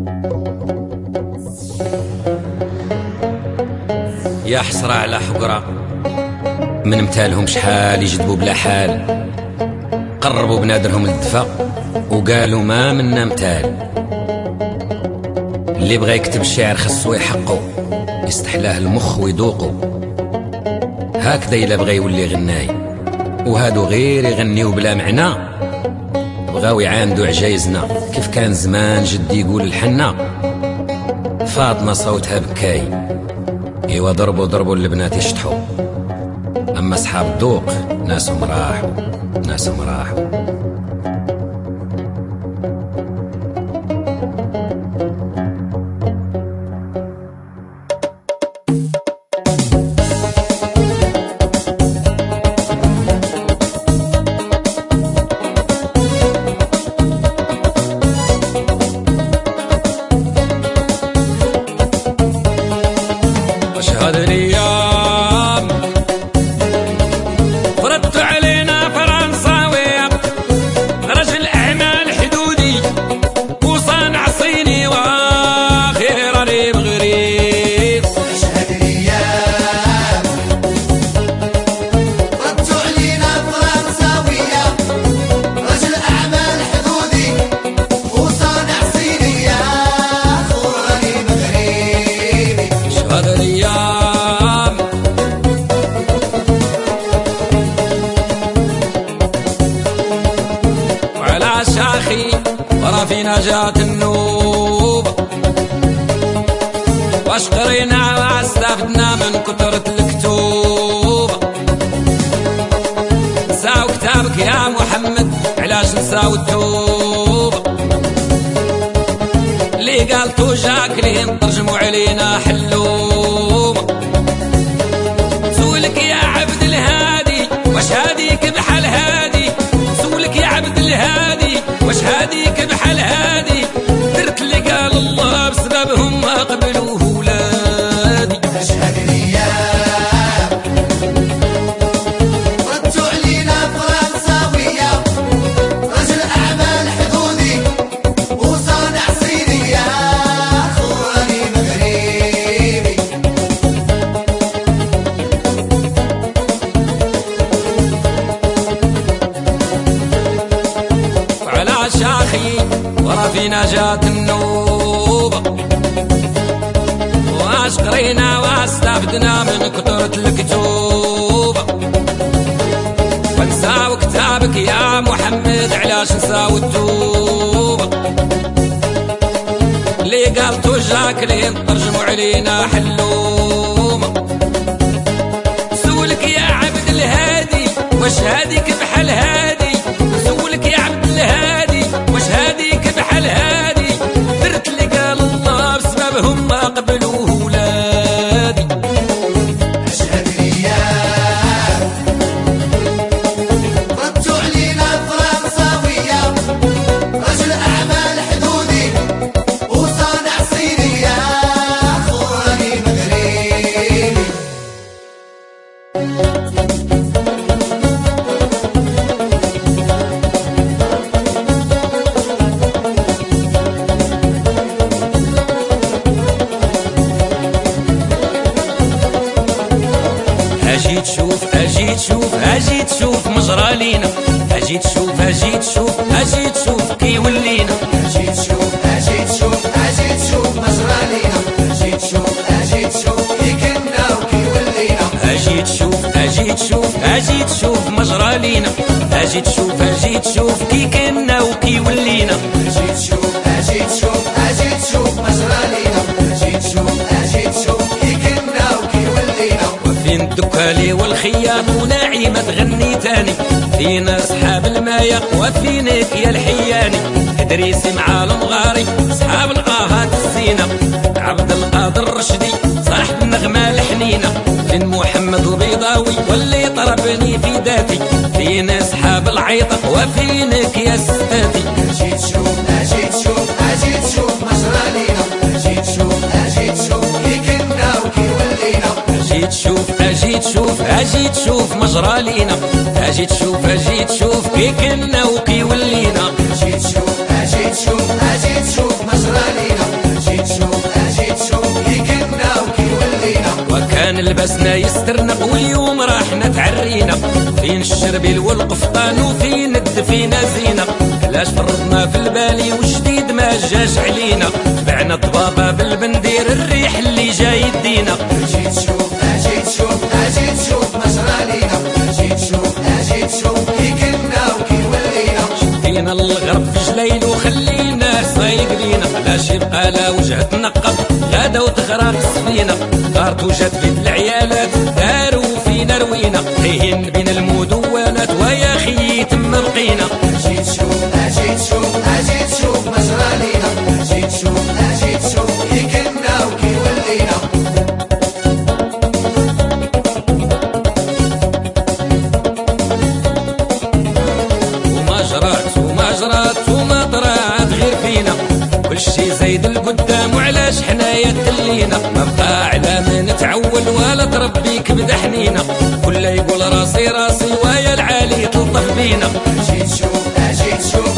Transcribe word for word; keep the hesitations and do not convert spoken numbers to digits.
يا حسرة على حقرة من متالهم شحال يجذبوا بلا حال، قربوا بنادرهم للدفا وقالوا ما منا متال. اللي بغى يكتب الشعر خصو يحقو، يستحلاه المخ ويذوقو، هكذا إلا بغى يولي غناي. وهادو غير يغنيو بلا معنى، بغاو يعاندو عجايزنا كيف كان زمان جدي يقول الحنا. فاطمة صوتها بكاي، ايوا ضربوا ضربوا البنات يشطحوا، اما اصحاب الذوق ناسهم راحوا ناسهم راحوا. هذه الايام فردت علينا فرنساوي، رجل اعمال حدودي وصانع صيني واخيرا لي بغريب. هذه الايام فردت علينا فرنساوية، رجل اعمال حدودي وصانع صيني واخيرا لي بغريب. هذه الايام شاخي ورا في نجاة النوب، واش قرينا واستفدنا من كثرة الكتوب. نساو كتابك يا محمد، علاش نساو التوب؟ اللي قالتو جاكلين ترجموا علينا حلوم. سولك يا عبد الهادي واش هاديك بحال هادي، سولك يا عبد الهادي واش هاديك بحال هادي. درت اللي قال الله بسببهم ما قبلوه ولادي. هذه الايام ردتو علينا فرنساوية، رجل اعمال حدودي وصانع صيني يا اخواني مغربي. وعلى شاخي ورا في نجاة النوبة، واش قرينا واستفدنا من كثرة الكتوبة. ونساو كتابك يا محمد، علاش نساو التوبة؟ اللي قالتو جاكلين ترجموا علينا حلومة. سولك يا عبد الهادي واش هاديك بحال هادي، سولك يا عبد الهادي واش هاديك بحال هادي. درت اللي قال الله بسببهم ما قبلوه ولادي. هذه الايام ردتو علينا فرنساوية، رجل اعمال حدودي وصانع صيني يا اخواني مغربي. اجي تشوف اجي تشوف اجي تشوف مجرى لينا، اجي تشوف اجي تشوف اجي تشوف كي ولينا. اجي تشوف اجي تشوف اجي تشوف مجرى لينا، اجي تشوف اجي تشوف كي كنا وكي ولينا. اجي تشوف اجي تشوف اجي تشوف مجرى لينا، اجي تشوف اجي تشوف كي كنا وكي ولينا. اجي تشوف اجي تشوف اجي تشوف مجرى لينا، اجي تشوف اجي تشوف كي كنا وكي ولينا. وفين الدكالي والخياط وناعمة تغني تاني، فينا صحاب المايا وفينك يا الحياني. ادريسي مع المغاري صحاب القاهات الزينة، عبد القادر الرشدي صاحب النغمة الحنينة. فين محمد البيضاوي واللي طربني في ذاتي، فينا صحاب العيطة وفينك يا ستاتي. اجي تشوف اجي تشوف اجي تشوف مجرى لينا، اجي تشوف اجي تشوف كي كنا وكي ولينا. اجي تشوف اجي تشوف اجي تشوف مجرى لينا، اجي تشوف اجي تشوف كي كنا وكي ولينا. اجي تشوف اجي تشوف اجي تشوف مجرى لينا. كان لبسنا يسترنا واليوم راحنا تعرينا، فين الشربيل والقفطان وفين الدفينة زينة، علاش فرطنا في البالي والجديد ما جاش علينا، بعنا الضبابة بالبندير الريح اللي جاي يدينا. اجي تشوف اجي تشوف اجي تشوف ما جرالينا، اجي تشوف اجي تشوف كي كنا وكي ولينا، شدينا الغرب في جليل وخلينا صايق بينا، علاش يبقى لا وجه تنقب غدا وتغرق السفينة، دارت وجات بيت العيالات داروا فينا روينا، تايهين بين المدونات ويا خيي تما بقينا. اجي تشوف اجي تشوف اجي تشوف ما جرالينا، اجي تشوف اجي تشوف كي كنا وكي ولينا. وما جرات وما جرات وما طرات غير فينا، كل شي زايد القدام وعلاش حنايا تلينا، ما بقى على ما نتعول ولا تربيك بدا حنينا، كل يقول راسي راسي ويا العالي تلطف بينا. اجي تشوف اجي تشوف